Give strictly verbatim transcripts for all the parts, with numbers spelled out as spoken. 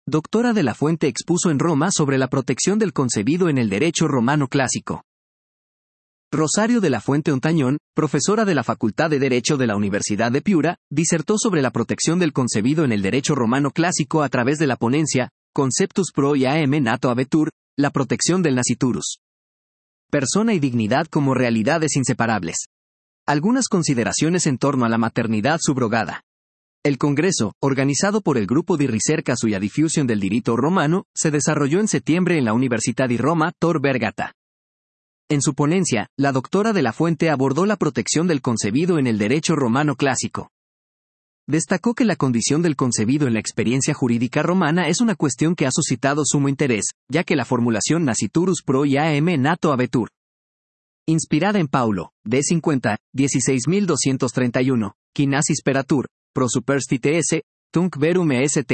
doctora de la Fuente expuso en Roma sobre la protección del concebido en el derecho romano clásico. Rosario de la Fuente Ontañón, profesora de la Facultad de Derecho de la Universidad de Piura, disertó sobre la protección del concebido en el derecho romano clásico a través de la ponencia Conceptus pro iam nato habetur, la protección del nasciturus. Persona y dignidad como realidades inseparables. Algunas consideraciones en torno a la maternidad subrogada. El congreso, organizado por el Grupo di Ricerca sulla Diffusion del Diritto Romano, se desarrolló en septiembre en la Università di Roma Tor Vergata. En su ponencia, la doctora de la Fuente abordó la protección del concebido en el derecho romano clásico. Destacó que la condición del concebido en la experiencia jurídica romana es una cuestión que ha suscitado sumo interés, ya que la formulación nasciturus pro iam nato habetur, inspirada en Paulo, D. cincuenta, dieciséis mil doscientos treinta y uno, qui nascis peratur, pro superstite esse, tunc verum est.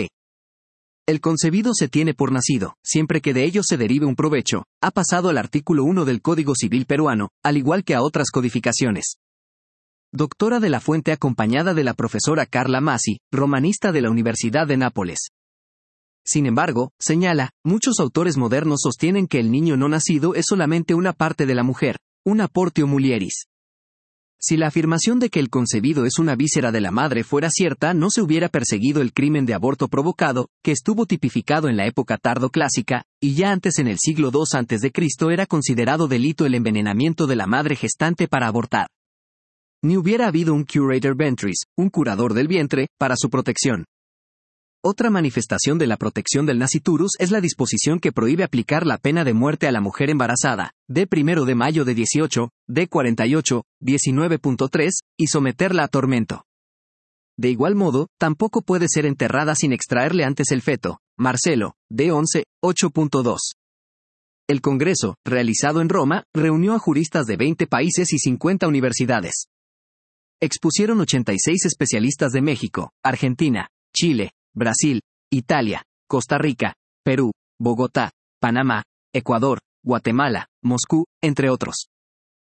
El concebido se tiene por nacido, siempre que de ello se derive un provecho, ha pasado al artículo uno del Código Civil peruano, al igual que a otras codificaciones. Doctora de la Fuente acompañada de la profesora Carla Masi, romanista de la Universidad de Nápoles. Sin embargo, señala, muchos autores modernos sostienen que el niño no nacido es solamente una parte de la mujer, una portio mulieris. Si la afirmación de que el concebido es una víscera de la madre fuera cierta, no se hubiera perseguido el crimen de aborto provocado, que estuvo tipificado en la época tardoclásica, y ya antes en el siglo segundo antes de Cristo era considerado delito el envenenamiento de la madre gestante para abortar. Ni hubiera habido un curator ventris, un curador del vientre, para su protección. Otra manifestación de la protección del nasciturus es la disposición que prohíbe aplicar la pena de muerte a la mujer embarazada, D. primero de mayo de dieciocho, D. cuarenta y ocho, diecinueve punto tres, y someterla a tormento. De igual modo, tampoco puede ser enterrada sin extraerle antes el feto, Marcelo, D. once, ocho punto dos. El Congreso, realizado en Roma, reunió a juristas de veinte países y cincuenta universidades. Expusieron ochenta y seis especialistas de México, Argentina, Chile, Brasil, Italia, Costa Rica, Perú, Bogotá, Panamá, Ecuador, Guatemala, Moscú, entre otros.